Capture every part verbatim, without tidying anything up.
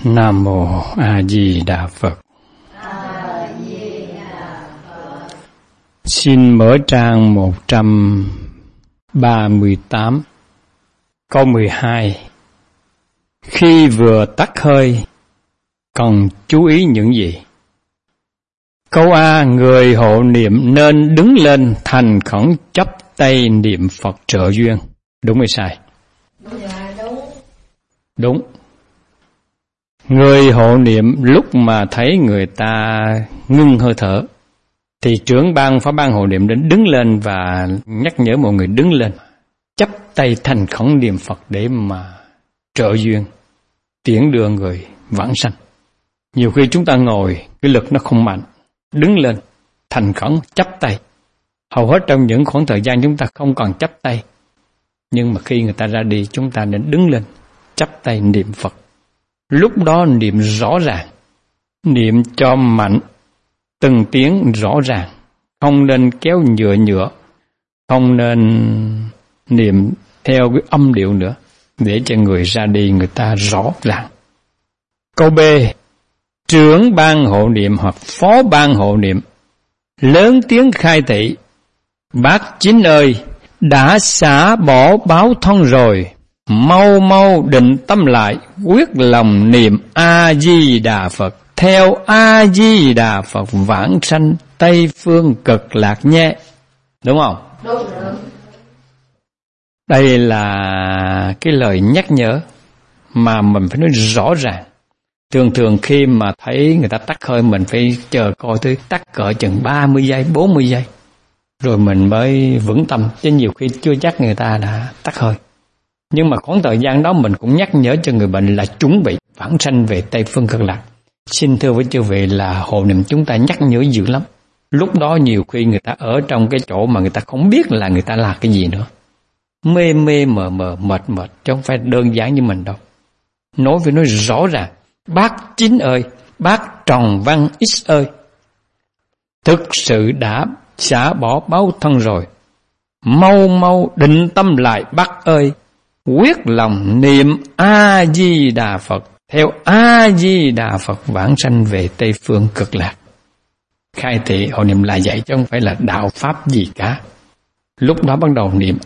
Nam Mô A Di Đà Phật. Xin mở trang một trăm ba mươi tám, câu mười hai. Khi vừa tắt hơi, cần chú ý những gì? Câu A. Người hộ niệm nên đứng lên thành khẩn chắp tay niệm Phật trợ duyên. Đúng hay sai? Đúng. Người hộ niệm lúc mà thấy người ta ngưng hơi thở thì trưởng ban phó ban hộ niệm đến đứng lên và nhắc nhở mọi người đứng lên, chắp tay thành khẩn niệm Phật để mà trợ duyên, tiễn đưa người vãng sanh. Nhiều khi chúng ta ngồi, cái lực nó không mạnh, đứng lên, thành khẩn, chắp tay. Hầu hết trong những khoảng thời gian chúng ta không còn chắp tay, nhưng mà khi người ta ra đi, chúng ta nên đứng lên, chắp tay niệm Phật. Lúc đó niệm rõ ràng, niệm cho mạnh, từng tiếng rõ ràng, không nên kéo nhựa nhựa, không nên niệm theo cái âm điệu nữa, để cho người ra đi người ta rõ ràng. Câu B. Trưởng ban hộ niệm hoặc phó ban hộ niệm lớn tiếng khai thị: Bác Chính ơi, đã xả bỏ báo thân rồi, mau mau định tâm lại, quyết lòng niệm A-di-đà Phật, theo A-di-đà Phật vãng sanh Tây Phương Cực Lạc nhé. Đúng không? Đúng. Đây là cái lời nhắc nhở mà mình phải nói rõ ràng. Thường thường khi mà thấy người ta tắt hơi, mình phải chờ coi tới tắt cỡ chừng ba mươi giây, bốn mươi giây, rồi mình mới vững tâm, chứ nhiều khi chưa chắc người ta đã tắt hơi. Nhưng mà khoảng thời gian đó mình cũng nhắc nhở cho người bệnh là chuẩn bị vãng sanh về Tây Phương Cực Lạc. Xin thưa với chư vị là hộ niệm chúng ta nhắc nhở dữ lắm. Lúc đó nhiều khi người ta ở trong cái chỗ mà người ta không biết là người ta là cái gì nữa. Mê mê mờ mờ, mệt mệt, chứ không phải đơn giản như mình đâu. Nói với nói rõ ràng: Bác Chính ơi, bác Trần Văn X ơi, thực sự đã xả bỏ báo thân rồi, mau mau định tâm lại bác ơi, quyết lòng niệm A-di-đà Phật, theo A-di-đà Phật vãng sanh về Tây Phương Cực Lạc. Khai thị hộ niệm là vậy chứ không phải là đạo pháp gì cả. Lúc đó bắt đầu niệm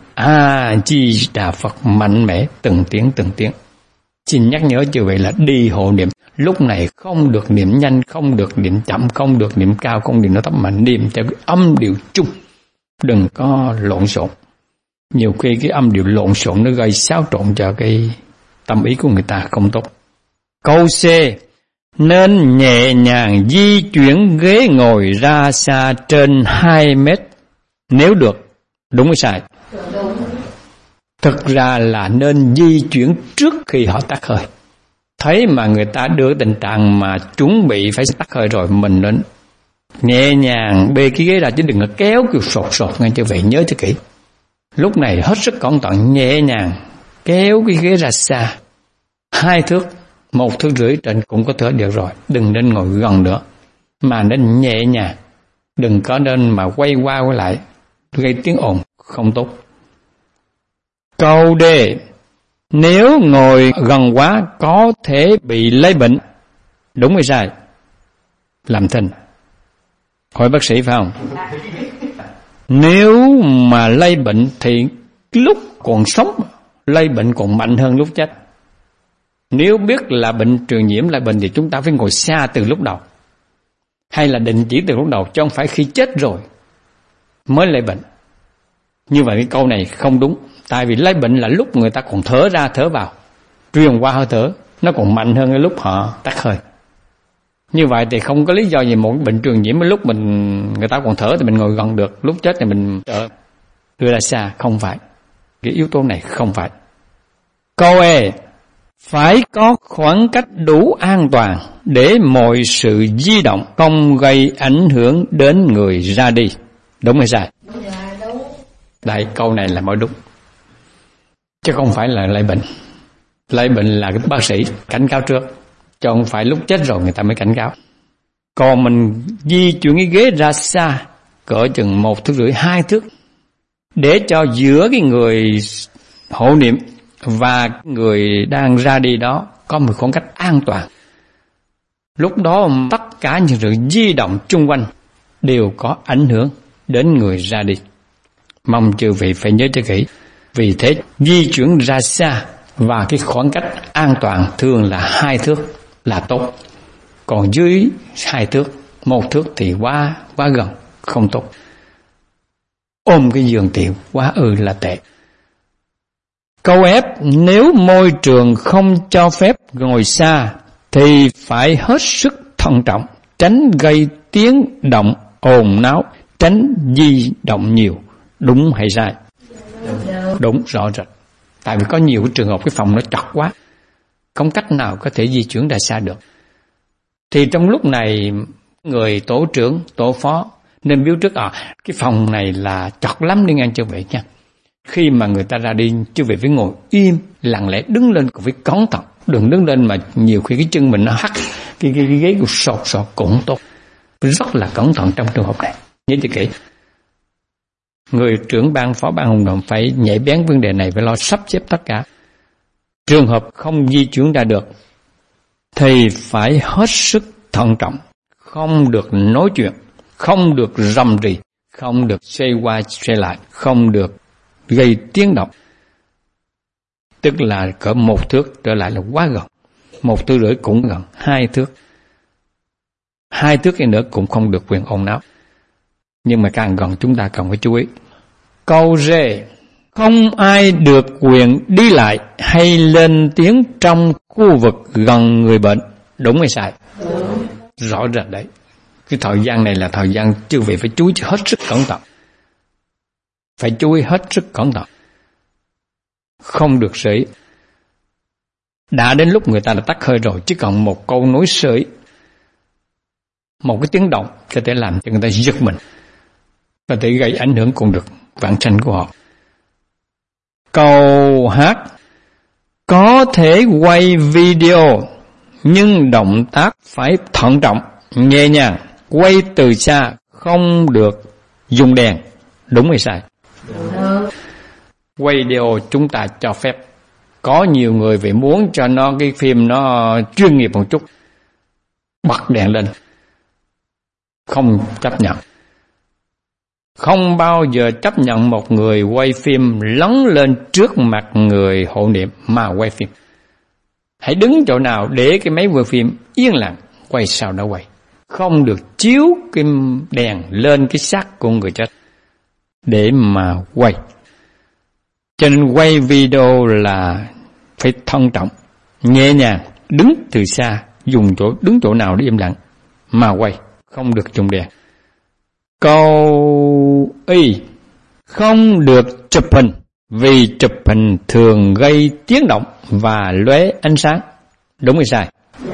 A-di-đà Phật mạnh mẽ, từng tiếng từng tiếng. Xin nhắc nhở chư vị là đi hộ niệm lúc này không được niệm nhanh, không được niệm chậm, không được niệm cao, không niệm nó thấp, mà niệm theo cái âm điệu chung, đừng có lộn xộn. Nhiều khi cái âm điệu lộn xộn nó gây xáo trộn cho cái tâm ý của người ta không tốt. Câu C. Nên nhẹ nhàng di chuyển ghế ngồi ra xa trên hai mét nếu được. Đúng hay sai? Đúng. Thực ra là nên di chuyển trước khi họ tắt hơi. Thấy mà người ta đưa tình trạng mà chuẩn bị phải tắt hơi rồi, mình nên nhẹ nhàng bê cái ghế ra, chứ đừng có kéo kiểu sột sột ngay cho vậy. Nhớ cho kỹ. Lúc này hết sức cẩn thận, nhẹ nhàng kéo cái ghế ra xa hai thước, một thước rưỡi trên cũng có thể được rồi. Đừng nên ngồi gần nữa, mà nên nhẹ nhàng, đừng có nên mà quay qua quay lại gây tiếng ồn, không tốt. Câu D. Nếu ngồi gần quá có thể bị lấy bệnh. Đúng hay sai? Làm thinh. Hỏi bác sĩ phải không? Nếu mà lây bệnh thì lúc còn sống lây bệnh còn mạnh hơn lúc chết. Nếu biết là bệnh truyền nhiễm là bệnh thì chúng ta phải ngồi xa từ lúc đầu, hay là định chỉ từ lúc đầu, chứ không phải khi chết rồi mới lây bệnh. Như vậy cái câu này không đúng. Tại vì lây bệnh là lúc người ta còn thở ra thở vào, truyền qua hơi thở, nó còn mạnh hơn cái lúc họ tắt hơi. Như vậy thì không có lý do gì một bệnh truyền nhiễm lúc mình người ta còn thở thì mình ngồi gần được, lúc chết thì mình đỡ đưa ra xa. Không phải. Cái yếu tố này không phải. Câu E. Phải có khoảng cách đủ an toàn để mọi sự di động không gây ảnh hưởng đến người ra đi. Đúng hay sai? Đây, câu này là mới đúng, chứ không phải là lây bệnh. Lây bệnh là cái bác sĩ cảnh cáo trước, chứ không phải lúc chết rồi người ta mới cảnh cáo. Còn mình di chuyển cái ghế ra xa cỡ chừng một thước rưỡi, hai thước, để cho giữa cái người hộ niệm và người đang ra đi đó có một khoảng cách an toàn, Lúc đó tất cả những sự di động chung quanh đều có ảnh hưởng đến người ra đi. Mong chư vị phải nhớ cho kỹ. Vì thế di chuyển ra xa và cái khoảng cách an toàn thường là hai thước là tốt. Còn dưới hai thước, một thước thì quá quá gần, không tốt. Ôm cái giường tiểu quá ư là tệ. Câu F, nếu môi trường không cho phép ngồi xa thì phải hết sức thận trọng, tránh gây tiếng động ồn náo, tránh di động nhiều. Đúng hay sai? Đúng, rõ rệt. Tại vì có nhiều cái trường hợp cái phòng nó chật quá, không cách nào có thể di chuyển ra xa được. Thì trong lúc này người tổ trưởng, tổ phó nên biết trước à cái phòng này là chật lắm đi ngang, chưa vậy nha. Khi mà người ta ra đi, chưa vậy phải ngồi im, lặng lẽ đứng lên cũng phải cẩn thận. Đừng đứng lên mà nhiều khi cái chân mình nó hắt, cái, cái, cái ghế của sọt sọt cũng tốt. Rất là cẩn thận trong trường hợp này. Nhớ cho kỹ. Người trưởng ban, phó ban hoạt động phải nhạy bén vấn đề này, phải lo sắp xếp tất cả. Trường hợp không di chuyển ra được thì phải hết sức thận trọng, không được nói chuyện, không được rầm rì, không được xoay qua xoay lại, không được gây tiếng động. Tức là cỡ một thước trở lại là quá gần, một thước rưỡi cũng gần, hai thước, hai thước cái nữa cũng không được quyền ồn náo. Nhưng mà càng gần chúng ta cần phải chú ý. Câu D, không ai được quyền đi lại hay lên tiếng trong khu vực gần người bệnh. Đúng hay sai? Đúng. Rõ rệt đấy. Cái thời gian này là thời gian chư vị phải chú ý hết sức cẩn thận. Phải chú ý hết sức cẩn thận. Không được sởi. Đã đến lúc người ta đã tắt hơi rồi, chỉ còn một câu nói sởi, một cái tiếng động có thể làm cho người ta giật mình, có thể gây ảnh hưởng cũng được vãng sanh của họ. Câu H, có thể quay video nhưng động tác phải thận trọng, nhẹ nhàng, quay từ xa, không được dùng đèn. Đúng hay sai? Đúng. Quay video chúng ta cho phép. Có nhiều người vì muốn cho nó cái phim nó chuyên nghiệp một chút, bật đèn lên, không chấp nhận. Không bao giờ chấp nhận một người quay phim lấn lên trước mặt người hộ niệm mà quay phim. Hãy đứng chỗ nào để cái máy quay phim yên lặng, quay sao đó quay. Không được chiếu cái đèn lên cái xác của người chết để mà quay. Cho nên quay video là phải thận trọng, nhẹ nhàng, đứng từ xa, dùng chỗ đứng chỗ nào để im lặng mà quay, không được dùng đèn. Câu Y, không được chụp hình vì chụp hình thường gây tiếng động và lóe ánh sáng. Đúng hay sai?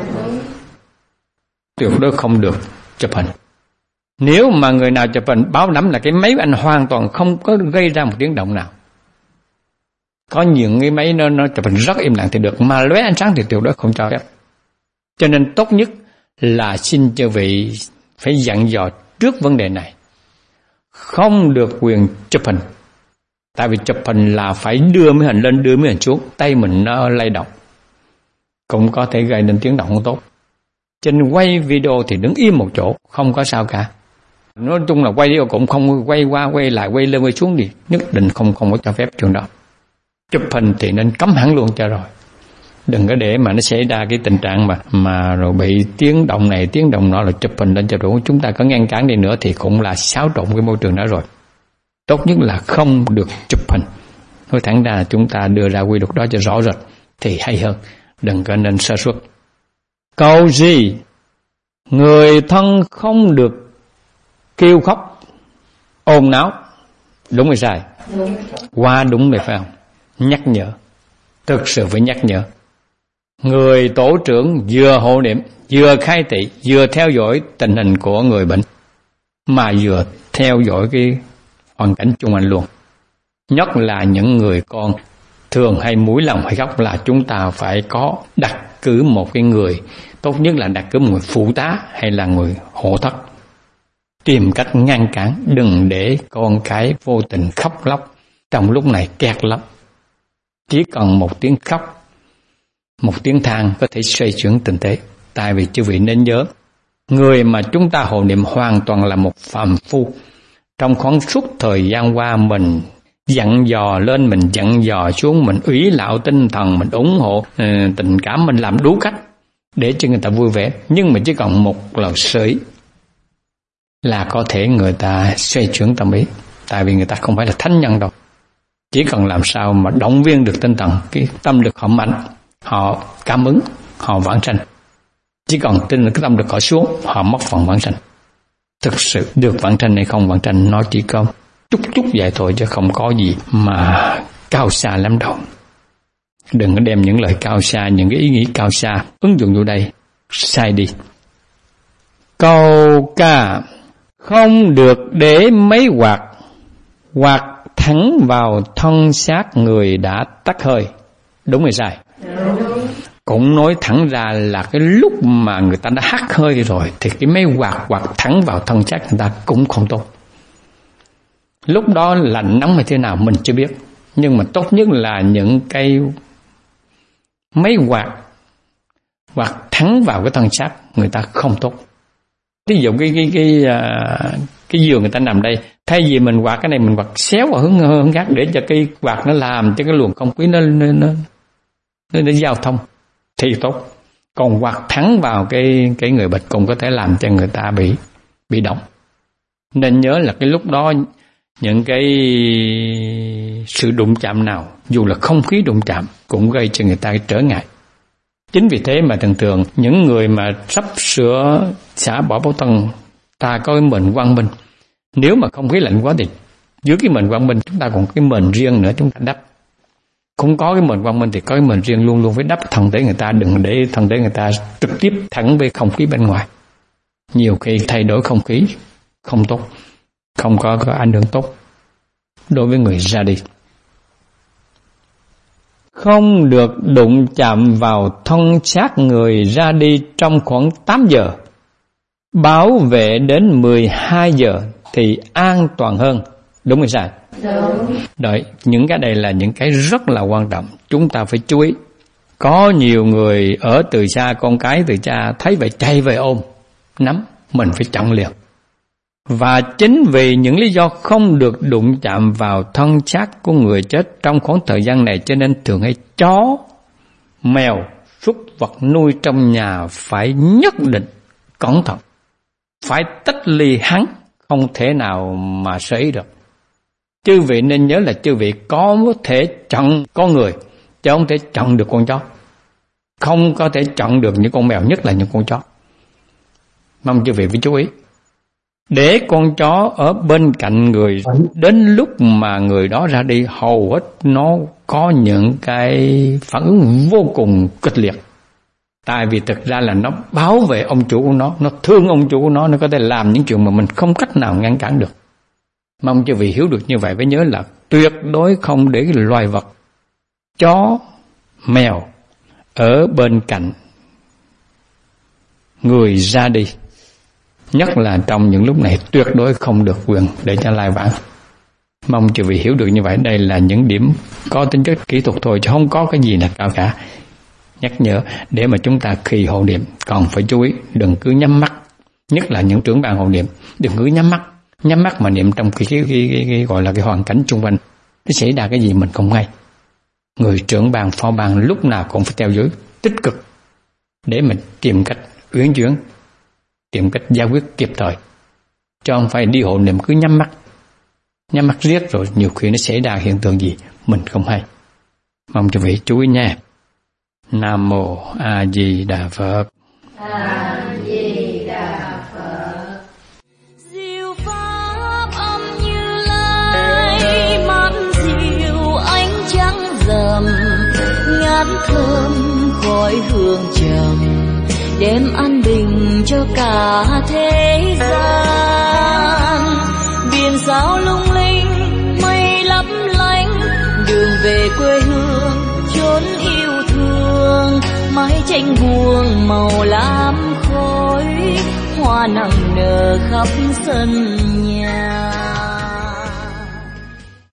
Tuyệt đối không được chụp hình. Nếu mà người nào chụp hình báo đảm là cái máy của anh hoàn toàn không có gây ra một tiếng động nào. Có những cái máy nó, nó chụp hình rất im lặng thì được, mà lóe ánh sáng thì tuyệt đối không cho phép. Cho nên tốt nhất là xin cho vị phải dặn dò trước vấn đề này. Không được quyền chụp hình. Tại vì chụp hình là phải đưa máy hình lên, đưa máy hình xuống, tay mình nó lay động, cũng có thể gây nên tiếng động không tốt. Cho nên quay video thì đứng im một chỗ, không có sao cả. Nói chung là quay video cũng không quay qua, quay lại, quay lên, quay xuống thì nhất định không không có cho phép chuyện đó. Chụp hình thì nên cấm hẳn luôn cho rồi. Đừng có để mà nó xảy ra cái tình trạng mà mà rồi bị tiếng động này, tiếng động nọ là chụp hình lên cho đủ. Chúng ta có ngăn cản đi nữa thì cũng là xáo trộn cái môi trường đó rồi. Tốt nhất là không được chụp hình. Nói thẳng ra chúng ta đưa ra quy luật đó cho rõ rệt thì hay hơn. Đừng có nên sơ suất. Câu gì? Người thân không được kêu khóc, ồn náo. Đúng hay sai? Đúng. Quá đúng rồi phải không? Nhắc nhở. Thực sự phải nhắc nhở. Người tổ trưởng vừa hộ niệm, vừa khai thị, vừa theo dõi tình hình của người bệnh, mà vừa theo dõi cái hoàn cảnh chung quanh luôn. Nhất là những người con thường hay mũi lòng hay khóc là chúng ta phải có đặt cử một cái người, tốt nhất là đặt cử một người phụ tá hay là người hộ thất. Tìm cách ngăn cản, đừng để con cái vô tình khóc lóc trong lúc này kẹt lắm. Chỉ cần một tiếng khóc, một tiếng than có thể xoay chuyển tình thế. Tại vì chư vị nên nhớ, người mà chúng ta hộ niệm hoàn toàn là một phàm phu. Trong khoảng suốt thời gian qua mình dặn dò lên, mình dặn dò xuống, mình ủy lão tinh thần, mình ủng hộ tình cảm, mình làm đủ cách để cho người ta vui vẻ. Nhưng mà chỉ còn một lần sởi là có thể người ta xoay chuyển tâm ý. Tại vì người ta không phải là thánh nhân đâu. Chỉ cần làm sao mà động viên được tinh thần, cái tâm lực họ mạnh, họ cảm ứng, họ vãng sanh. Chỉ còn tin là cái tâm lực họ xuống, họ mất phần vãng sanh. Thực sự được vãng sanh hay không vãng sanh, nó chỉ có chút chút vậy thôi, chứ không có gì mà cao xa lắm đâu. Đừng có đem những lời cao xa, những cái ý nghĩ cao xa ứng dụng vô đây, sai đi. Câu ca: không được để mấy quạt, quạt thẳng vào thân xác người đã tắt hơi. Đúng hay sai? Đúng. Cũng nói thẳng ra là cái lúc mà người ta đã hắt hơi rồi thì cái mấy quạt quạt thẳng vào thân xác người ta cũng không tốt. Lúc đó lạnh nóng hay thế nào mình chưa biết, nhưng mà tốt nhất là những cái mấy quạt quạt thẳng vào cái thân xác người ta không tốt. Ví dụ cái cái cái cái giường người ta nằm đây, thay vì mình quạt cái này mình quạt xéo vào hướng hướng khác để cho cái quạt nó làm cho cái luồng không khí nó nó nó nó, nó giao thông thì tốt. Còn quạt thẳng vào cái cái người bệnh cũng có thể làm cho người ta bị bị động. Nên nhớ là cái lúc đó những cái sự đụng chạm nào, dù là không khí đụng chạm, cũng gây cho người ta trở ngại. Chính vì thế mà thường thường những người mà sắp sửa xả bỏ báo thân, ta có cái mền quang minh. Nếu mà không khí lạnh quá thì dưới cái mền quang minh chúng ta còn cái mền riêng nữa chúng ta đắp. Không có cái mền quang minh thì có cái mền riêng luôn luôn phải đắp thân thể người ta, đừng để thân thể người ta trực tiếp thẳng với không khí bên ngoài. Nhiều khi thay đổi không khí không tốt, không có, có ảnh hưởng tốt đối với người ra đi. Không được đụng chạm vào thân xác người ra đi trong khoảng tám giờ. Bảo vệ đến mười hai giờ thì an toàn hơn. Đúng hay sai? Đúng. Đấy, những cái này là những cái rất là quan trọng, chúng ta phải chú ý. Có nhiều người ở từ xa, con cái từ xa thấy vậy chạy về ôm, nắm, mình phải chặn liền. Và chính vì những lý do không được đụng chạm vào thân xác của người chết trong khoảng thời gian này, cho nên thường hay chó, mèo, súc vật nuôi trong nhà phải nhất định cẩn thận, phải tách ly hắn, không thể nào mà sấy được. Chư vị nên nhớ là chư vị có thể chọn con người, chứ không thể chọn được con chó. Không có thể chọn được những con mèo, nhất là những con chó. Mong chư vị phải chú ý. Để con chó ở bên cạnh người đến lúc mà người đó ra đi, hầu hết nó có những cái phản ứng vô cùng kịch liệt. Tại vì thực ra là nó bảo vệ ông chủ của nó, nó thương ông chủ của nó, nó có thể làm những chuyện mà mình không cách nào ngăn cản được. Mong cho vị hiểu được như vậy, phải nhớ là tuyệt đối không để cái loài vật chó, mèo ở bên cạnh người ra đi. Nhất là trong những lúc này tuyệt đối không được quyền để cho lai vãng. Mong chư vị hiểu được như vậy. Đây là những điểm có tính chất kỹ thuật thôi, chứ không có cái gì là cao cả. Nhắc nhở để mà chúng ta khi hộ niệm còn phải chú ý, đừng cứ nhắm mắt. Nhất là những trưởng ban hộ niệm, đừng cứ nhắm mắt. Nhắm mắt mà niệm trong cái, cái, cái, cái, cái gọi là cái hoàn cảnh xung quanh, nó xảy ra cái gì mình không hay. Người trưởng ban, phó ban lúc nào cũng phải theo dõi tích cực để mình tìm cách uyển chuyển, tìm cách giải quyết kịp thời, chứ không phải đi hộ niệm cứ nhắm mắt. Nhắm mắt riết rồi nhiều khi nó xảy ra hiện tượng gì mình không hay. Mong cho vị chú ý nha. Nam Mô A Di Đà Phật. A Di Đà Phật. Diệu pháp âm Như Lai, mát dịu ánh trăng rằm, ngát thơm khói hương trầm, đem an bình cho cả thế gian. Biển sao lung linh, mây lấp lánh, đường về quê hương chốn yêu thương. Mái tranh buông màu lam khói, hoa nặng nở khắp sân nhà.